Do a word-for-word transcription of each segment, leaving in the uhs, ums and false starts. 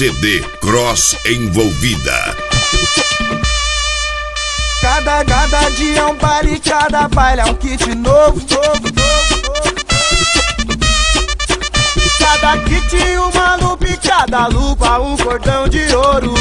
C D Cross Envolvida. Cada, cada dia é um baile, cada baile é um kit novo, novo, novo, novo. Cada kit uma lupa, cada lupa um cordão de ouro.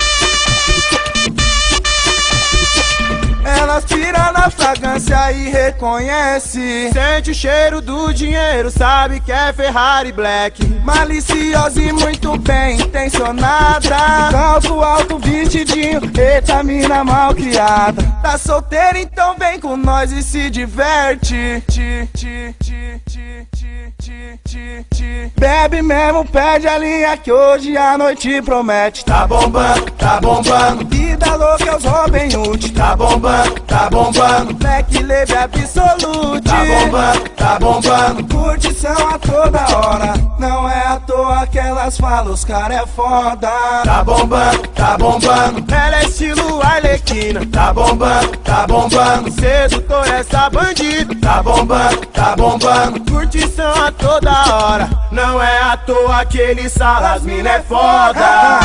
Elas piram na fragrância e reconhece. Sente o cheiro do dinheiro, sabe que é Ferrari Black. Maliciosa e muito bem intencionada. Salto alto, vestidinho, eita mina mal criada. Tá solteira, então vem com nós e se diverte. Ti, ti, ti, ti, ti, ti, ti, ti. Bebe mesmo, perde a linha que hoje a noite promete. Tá bombando, tá bombando. Vida louca é os Robin Hood. Tá bombando, tá bombando. Black Leve Absolute. Tá bombando, tá bombando. Curtição a toda hora. Não é à toa que elas falam, os cara é foda. Tá bombando, tá bombando. Ela é estilo Arlequina. Tá bombando, tá bombando. Sedutor essa bandida. Tá bombando, tá bombando. Curtição a toda hora. Não é à toa que eles falam, as mina é foda.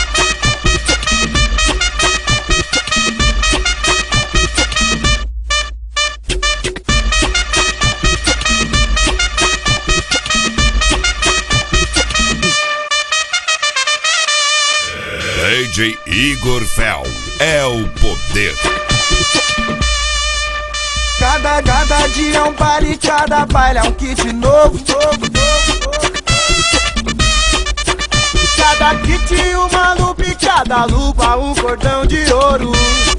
D J Igor Fel é o poder. Cada, cada dia é um baile, cada baile é um kit novo, novo, novo, novo. Cada kit uma lupa, cada lupa um cordão de ouro.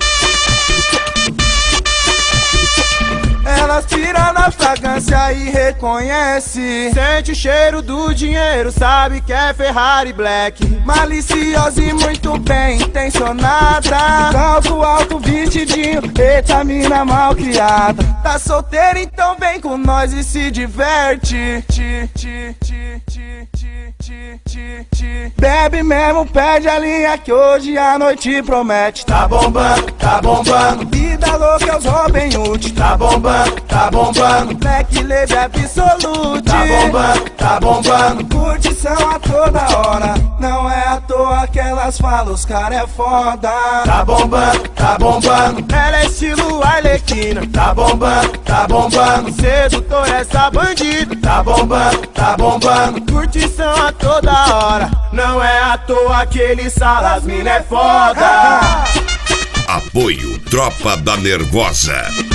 Elas piram na fragrância e reconhece. Sente o cheiro do dinheiro, sabe que é Ferrari Black. Maliciosa e muito bem intencionada. Salto alto, vestidinho, eita mina mal criada. Tá solteira, então vem com nós e se diverte. Ti, ti, ti, ti, ti, ti, ti, ti. Bebe mesmo, perde a linha que hoje a noite promete. Tá bombando, tá bombando. Vida louca é os Robin Hood. Tá bombando, tá bombando. Black Leve Absolute. Tá bombando, tá bombando. Curtição a toda hora. Não é à toa que elas falam, os cara é foda. Tá bombando, tá bombando. Ela é estilo Arlequina. Tá bombando, tá bombando. Sedutor essa bandida. Tá bombando, tá bombando. Curtição a toda hora. Não é à toa que eles falam, as mina é foda. Apoio Tropa da Nervosa.